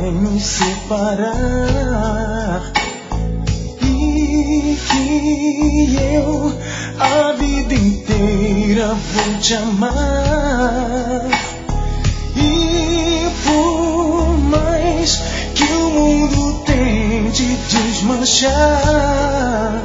vai nos separar, e que eu a vida inteira vou te amar. E por mais que o mundo tente desmanchar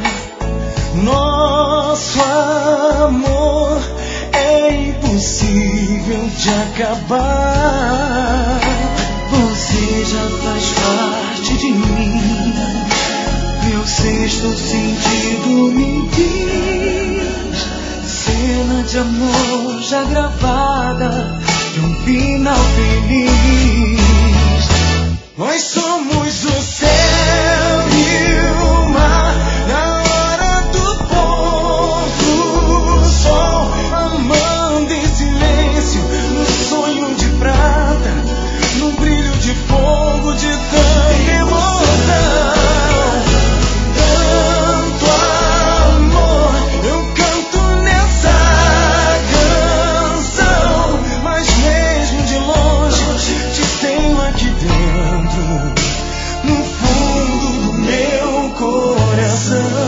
nosso amor, é impossível de acabar. Você já faz parte de mim, meu sexto sentido me diz. Cena de amor já gravada de um final feliz. Nós somos o céu e o mar, na hora do pôr do sol, amando em silêncio, no sonho de prata, no brilho de fogo, de tanta emoção. Tanto amor eu canto nessa canção, mas mesmo de longe te tenho aqui dentro, no fundo do meu coração.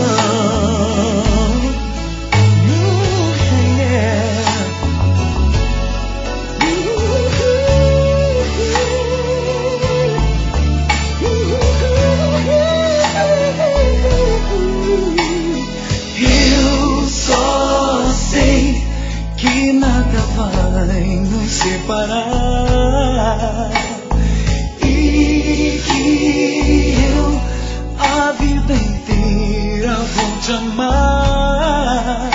Eu só sei que nada vai nos separar, e que eu a vida inteira vou te amar.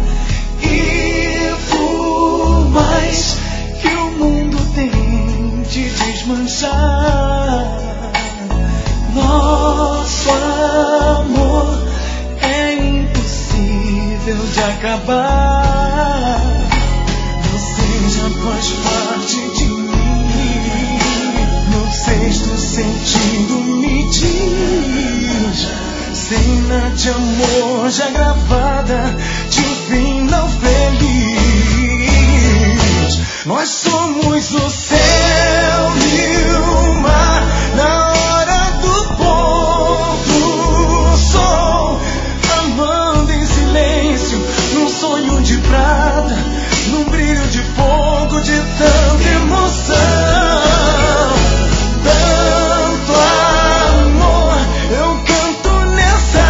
E por mais que o mundo tente desmanchar nosso amor, é impossível de acabar. Você já faz parte de mim, meu sexto sentido me diz. Cena de amor já gravada de um final feliz. Nós somos o céu e o mar, na hora do pôr do sol, amando em silêncio, num sonho de prata, num brilho de fogo, de tanta emoção. Tanto amor eu canto nessa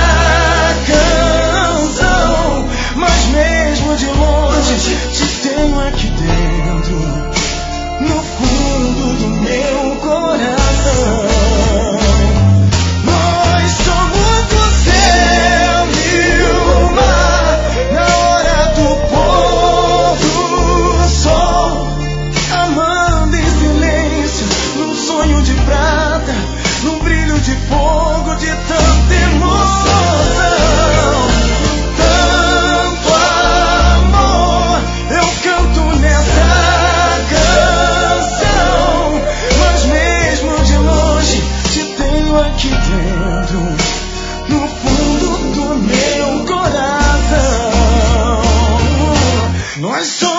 canção, mas mesmo de longe te tenho aqui dentro, no fundo do meu coração. Nós somos o céu e o mar, na hora do pôr do sol, amando em silêncio, num sonho de prata, num brilho de fogo, de tanta emoção. Tanto amor eu canto nessa canção, mas mesmo de longe te tenho aqui dentro, no fundo do meu coração. Nós somos